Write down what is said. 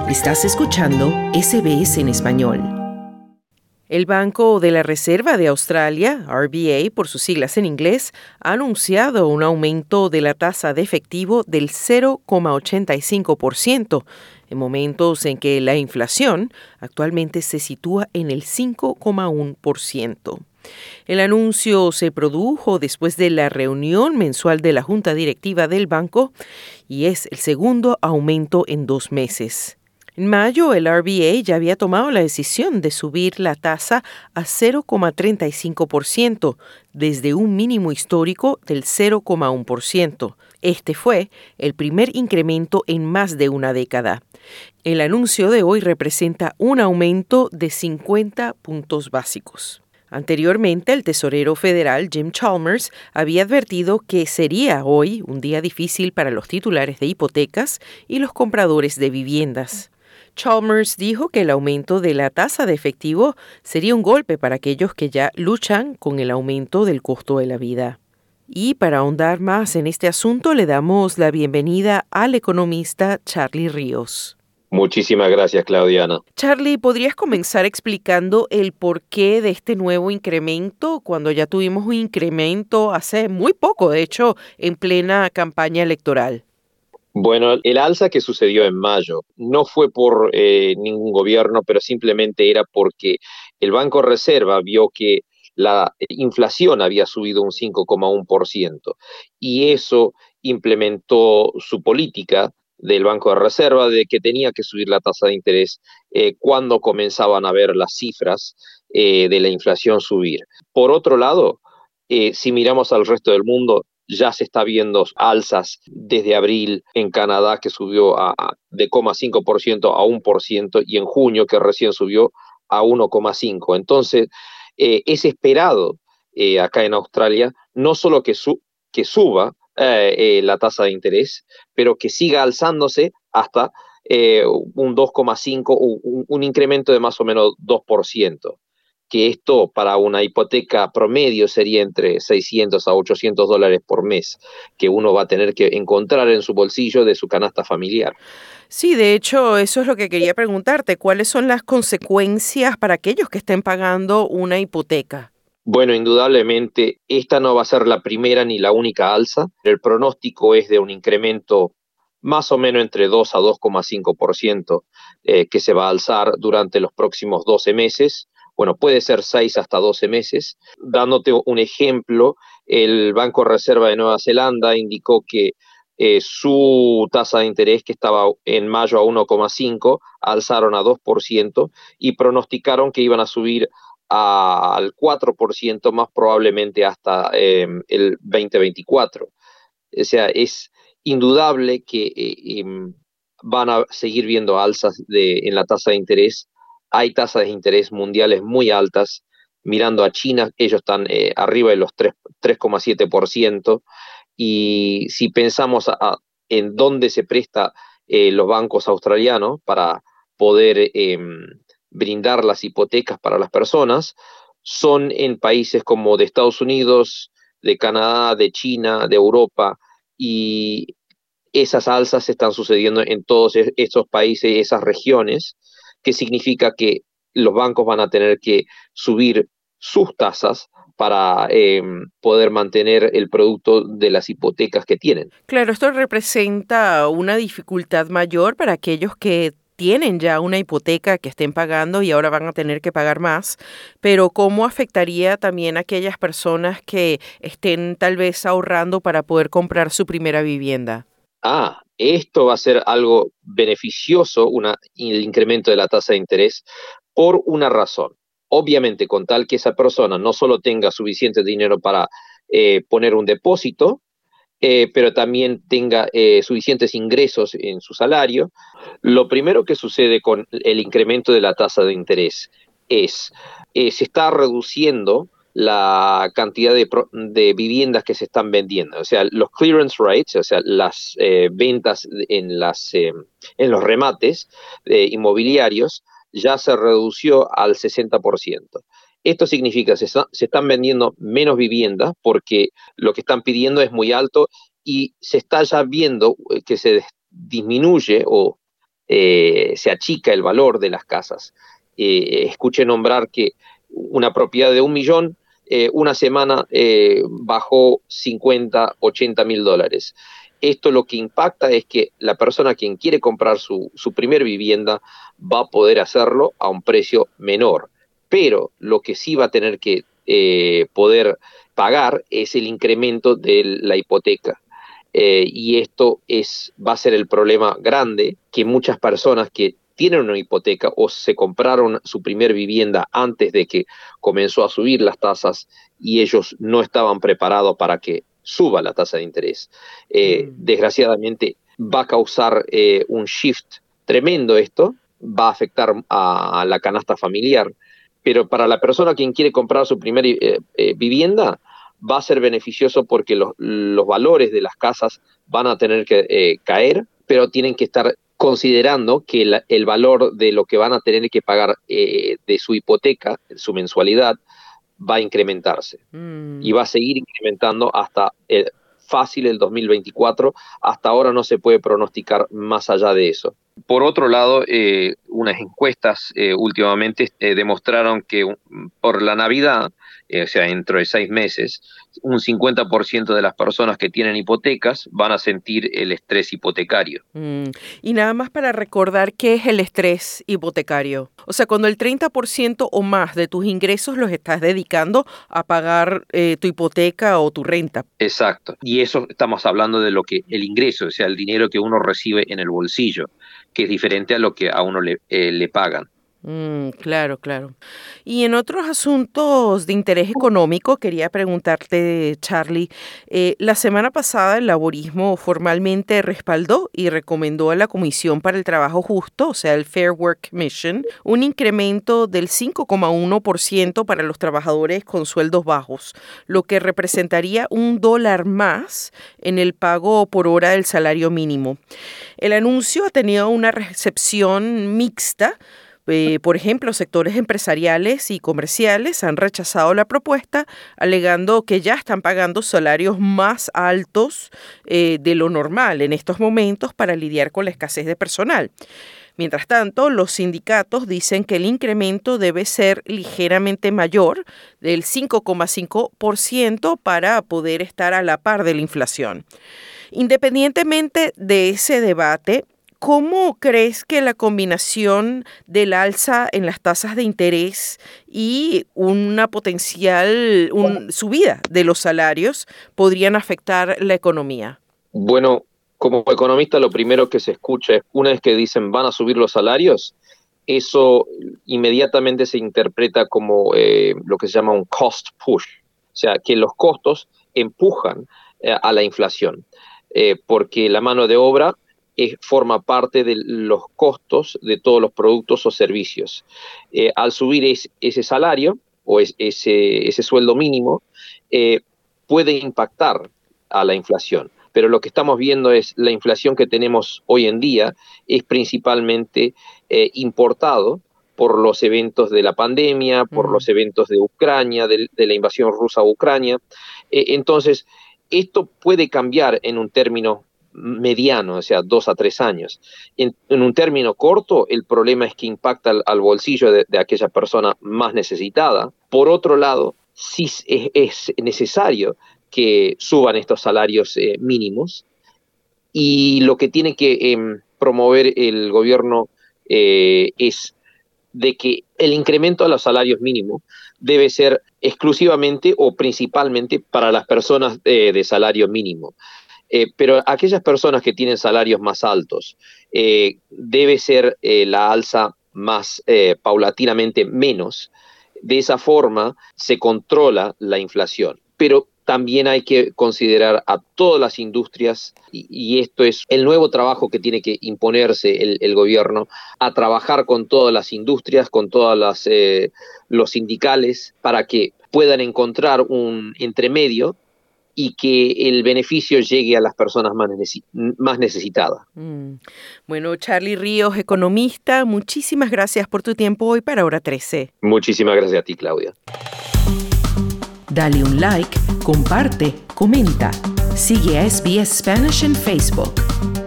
Estás escuchando SBS en español. El Banco de la Reserva de Australia, RBA por sus siglas en inglés, ha anunciado un aumento de la tasa de efectivo del 0,85%, en momentos en que la inflación actualmente se sitúa en el 5,1%. El anuncio se produjo después de la reunión mensual de la Junta Directiva del banco y es el segundo aumento en 2 meses. En mayo, el RBA ya había tomado la decisión de subir la tasa a 0,35%, desde un mínimo histórico del 0,1%. Este fue el primer incremento en más de una década. El anuncio de hoy representa un aumento de 50 puntos básicos. Anteriormente, el tesorero federal Jim Chalmers había advertido que sería hoy un día difícil para los titulares de hipotecas y los compradores de viviendas. Chalmers dijo que el aumento de la tasa de efectivo sería un golpe para aquellos que ya luchan con el aumento del costo de la vida. Y para ahondar más en este asunto, le damos la bienvenida al economista Charlie Ríos. Muchísimas gracias, Claudiana. Charlie, ¿podrías comenzar explicando el porqué de este nuevo incremento cuando ya tuvimos un incremento hace muy poco, de hecho, en plena campaña electoral? Bueno, el alza que sucedió en mayo no fue por ningún gobierno, pero simplemente era porque el Banco de Reserva vio que la inflación había subido un 5,1% y eso implementó su política del Banco de Reserva de que tenía que subir la tasa de interés cuando comenzaban a ver las cifras de la inflación subir. Por otro lado, si miramos al resto del mundo, ya se está viendo alzas desde abril en Canadá, que subió de 0,5% a 1%, y en junio, que recién subió a 1,5%. Entonces, es esperado acá en Australia no solo que suba la tasa de interés, pero que siga alzándose hasta un 2,5%, un incremento de más o menos 2%. Que esto para una hipoteca promedio sería entre 600 a 800 dólares por mes, que uno va a tener que encontrar en su bolsillo de su canasta familiar. Sí, de hecho, eso es lo que quería preguntarte. ¿Cuáles son las consecuencias para aquellos que estén pagando una hipoteca? Bueno, indudablemente, esta no va a ser la primera ni la única alza. El pronóstico es de un incremento más o menos entre 2 a 2,5% que se va a alzar durante los próximos 12 meses. Bueno, puede ser 6 hasta 12 meses. Dándote un ejemplo, el Banco de Reserva de Nueva Zelanda indicó que su tasa de interés, que estaba en mayo a 1,5, alzaron a 2% y pronosticaron que iban a subir al 4% más probablemente hasta el 2024. O sea, es indudable que van a seguir viendo alzas en la tasa de interés. Hay tasas de interés mundiales muy altas. Mirando a China, ellos están arriba de los 3,7%. Y si pensamos en dónde se presta los bancos australianos para poder brindar las hipotecas para las personas, son en países como de Estados Unidos, de Canadá, de China, de Europa, y esas alzas están sucediendo en todos esos países, esas regiones, que significa que los bancos van a tener que subir sus tasas para poder mantener el producto de las hipotecas que tienen. Claro, esto representa una dificultad mayor para aquellos que tienen ya una hipoteca que estén pagando y ahora van a tener que pagar más, pero ¿cómo afectaría también a aquellas personas que estén tal vez ahorrando para poder comprar su primera vivienda? Esto va a ser algo beneficioso, el incremento de la tasa de interés, por una razón. Obviamente, con tal que esa persona no solo tenga suficiente dinero para poner un depósito, pero también tenga suficientes ingresos en su salario. Lo primero que sucede con el incremento de la tasa de interés es se está reduciendo la cantidad de viviendas que se están vendiendo. O sea, los clearance rates, o sea, las ventas en los remates inmobiliarios, ya se redució al 60%. Esto significa que se están vendiendo menos viviendas porque lo que están pidiendo es muy alto y se está ya viendo que se disminuye se achica el valor de las casas. Escuché nombrar que una propiedad de 1 millón, una semana bajó 50, 80 mil dólares. Esto lo que impacta es que la persona quien quiere comprar su primer vivienda va a poder hacerlo a un precio menor, pero lo que sí va a tener que poder pagar es el incremento de la hipoteca. Y esto va a ser el problema grande, que muchas personas que tienen una hipoteca o se compraron su primer vivienda antes de que comenzó a subir las tasas y ellos no estaban preparados para que suba la tasa de interés. Desgraciadamente va a causar un shift tremendo esto, va a afectar a la canasta familiar, pero para la persona quien quiere comprar su primera vivienda va a ser beneficioso porque los valores de las casas van a tener que caer, pero tienen que estar considerando que el valor de lo que van a tener que pagar de su hipoteca, su mensualidad, va a incrementarse y va a seguir incrementando hasta fácil el 2024. Hasta ahora no se puede pronosticar más allá de eso. Por otro lado, unas encuestas últimamente demostraron que por la Navidad, o sea, dentro de 6 meses, un 50% de las personas que tienen hipotecas van a sentir el estrés hipotecario. Y nada más para recordar qué es el estrés hipotecario. O sea, cuando el 30% o más de tus ingresos los estás dedicando a pagar tu hipoteca o tu renta. Exacto. Y eso estamos hablando de lo que el ingreso, o sea, el dinero que uno recibe en el bolsillo, que es diferente a lo que a uno le pagan. Claro, claro. Y en otros asuntos de interés económico, quería preguntarte, Charlie, la semana pasada el laborismo formalmente respaldó y recomendó a la Comisión para el Trabajo Justo, o sea, el Fair Work Commission, un incremento del 5,1% para los trabajadores con sueldos bajos, lo que representaría $1 más en el pago por hora del salario mínimo. El anuncio ha tenido una recepción mixta. Por ejemplo, sectores empresariales y comerciales han rechazado la propuesta, alegando que ya están pagando salarios más altos de lo normal en estos momentos para lidiar con la escasez de personal. Mientras tanto, los sindicatos dicen que el incremento debe ser ligeramente mayor, del 5,5%, para poder estar a la par de la inflación. Independientemente de ese debate, ¿cómo crees que la combinación del alza en las tasas de interés y una potencial subida de los salarios podrían afectar la economía? Bueno, como economista lo primero que se escucha es, una vez que dicen van a subir los salarios, eso inmediatamente se interpreta como lo que se llama un cost push, o sea, que los costos empujan a la inflación, porque la mano de obra forma parte de los costos de todos los productos o servicios. Al subir ese salario o ese sueldo mínimo, puede impactar a la inflación. Pero lo que estamos viendo es la inflación que tenemos hoy en día es principalmente importado por los eventos de la pandemia, por los eventos de Ucrania, de la invasión rusa a Ucrania. Entonces, esto puede cambiar en un término mediano, o sea, 2 a 3 años. En un término corto, el problema es que impacta al bolsillo de aquella persona más necesitada. Por otro lado, sí es necesario que suban estos salarios mínimos, y lo que tiene que promover el gobierno es de que el incremento a los salarios mínimos debe ser exclusivamente o principalmente para las personas de salario mínimo. Pero aquellas personas que tienen salarios más altos, debe ser la alza más paulatinamente menos. De esa forma se controla la inflación. Pero también hay que considerar a todas las industrias, y esto es el nuevo trabajo que tiene que imponerse el gobierno, a trabajar con todas las industrias, con todos los sindicales, para que puedan encontrar un entremedio y que el beneficio llegue a las personas más necesitadas. Bueno, Charlie Ríos, economista, muchísimas gracias por tu tiempo hoy para Hora 13. Muchísimas gracias a ti, Claudia. Dale un like, comparte, comenta. Sigue a SBS Spanish en Facebook.